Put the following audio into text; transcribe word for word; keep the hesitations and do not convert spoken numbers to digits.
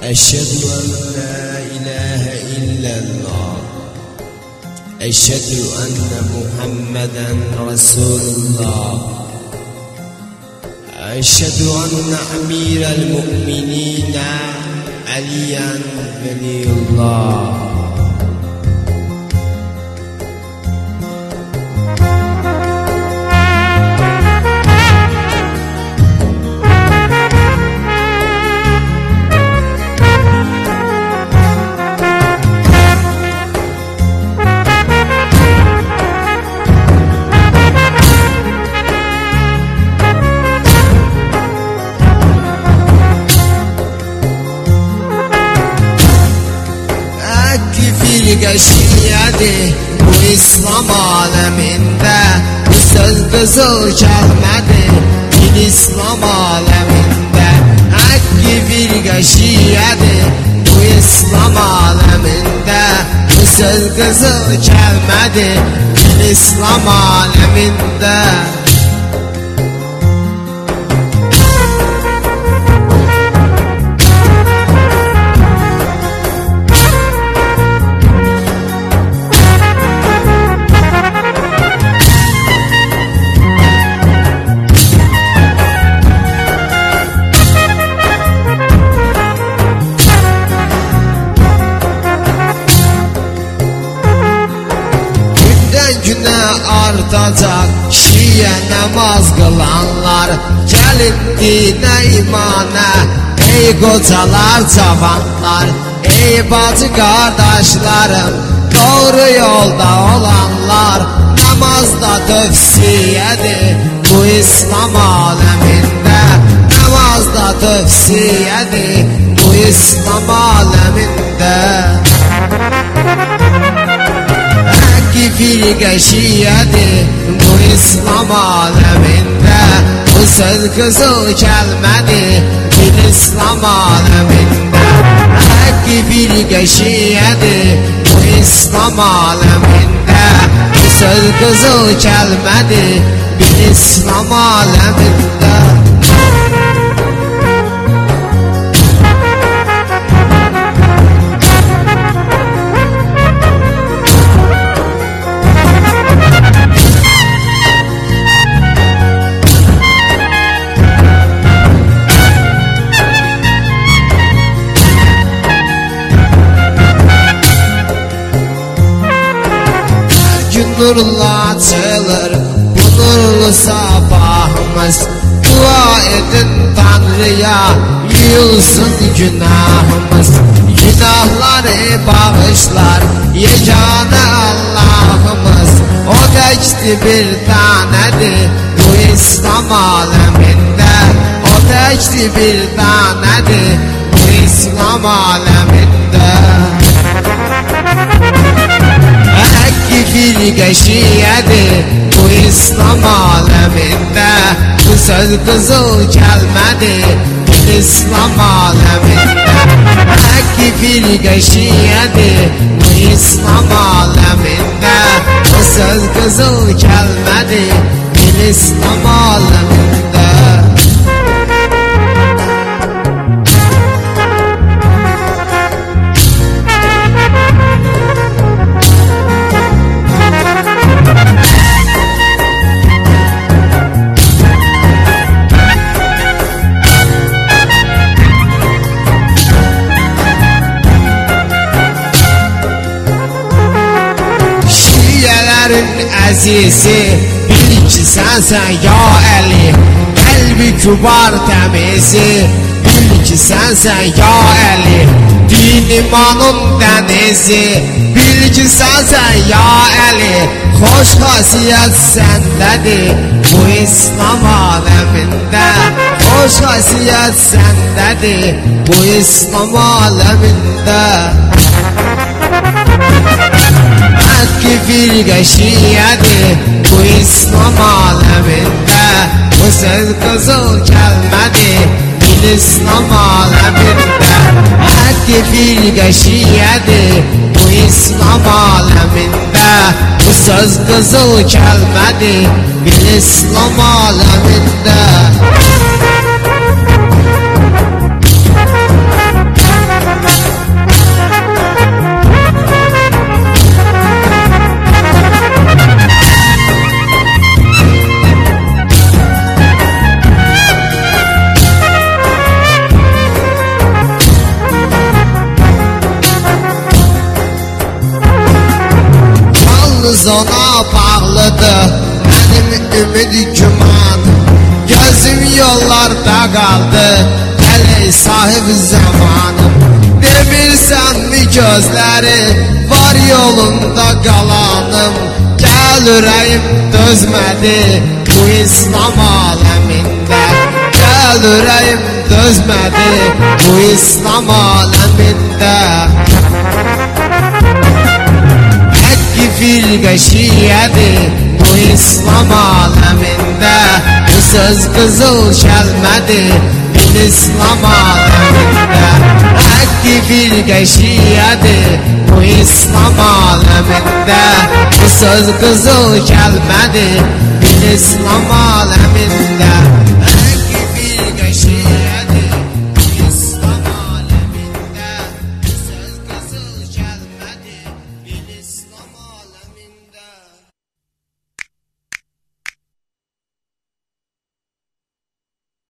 Eşhedü en la ilahe illallah. Eşhedü enne Muhammeden Resulullah. Eşhedü enne amirel mu'minine Aliyen veliyullah. Şiyyedi bu İslam aleminde, bu söz kızıl gelmedi bir İslam aleminde. Hakkı firqa şiyyedi bu İslam aleminde, bu söz kızıl gelmedi bir İslam aleminde. Güne artacak Şiye namaz kılanlar, gelin dine imana ey kocalar cavanlar, ey bacı kardeşlerim, doğru yolda olanlar. Namazda tövsiyedir bu İslam aleminde, namazda tövsiyedir bu İslam aleminde. Firqa şiyyedi bu İslam aleminde, bu söz kızıl gelmedi bir İslam aleminde. Hakkı firqa şiyyedi bu İslam aleminde, bu söz kızıl gelmedi bir İslam aleminde. Nurla açılır bu nurlu sabahımız, dua edin Tanrı'ya yuyulsun günahımız. Günahları bağışlar yegane Allah'ımız, o tekti bir tanedir bu İslam aleminde, o tekti bir tanedir bu İslam aleminde. Firqa şiyyedi bu İslam aleminde, bu söz kızıl gelmedi bir İslam aleminde. Hakkı firqa şiyyedi bu İslam aleminde, bu söz kızıl gelmedi bir İslam aleminde. Azizi bil ki sensen ya Ali, kalbi kübar temizi bil ki sensen ya Ali. Din imanın denizi bil ki sensen ya Ali, hoş hasiyet sendedir bu İslam aleminde, hoş hasiyet sendedir bu İslam aleminde. Hakkı firqa şiyyedi bu İslam aleminde, bu söz kızıl gelmedi bir İslam aleminde. Hakkı firqa şiyyedi bu İslam aleminde, bu söz kızıl gelmedi bir İslam aleminde. qaldı. Gəl sahib zamanım, demirsən mi gözləri var yolunda qalanım. Gəl ürəyim dözmədi bu İslam aləmində. Gəl ürəyim dözmədi bu İslam aləmində. Həqqi firqə şiədir bu İslam aləmində. Bu söz qızıl kəlmədir bil İslam aləmində. Həqqi firqə şiədir bu İslam aləmində. Bu söz qızıl kəlmədir bil İslam aləmində.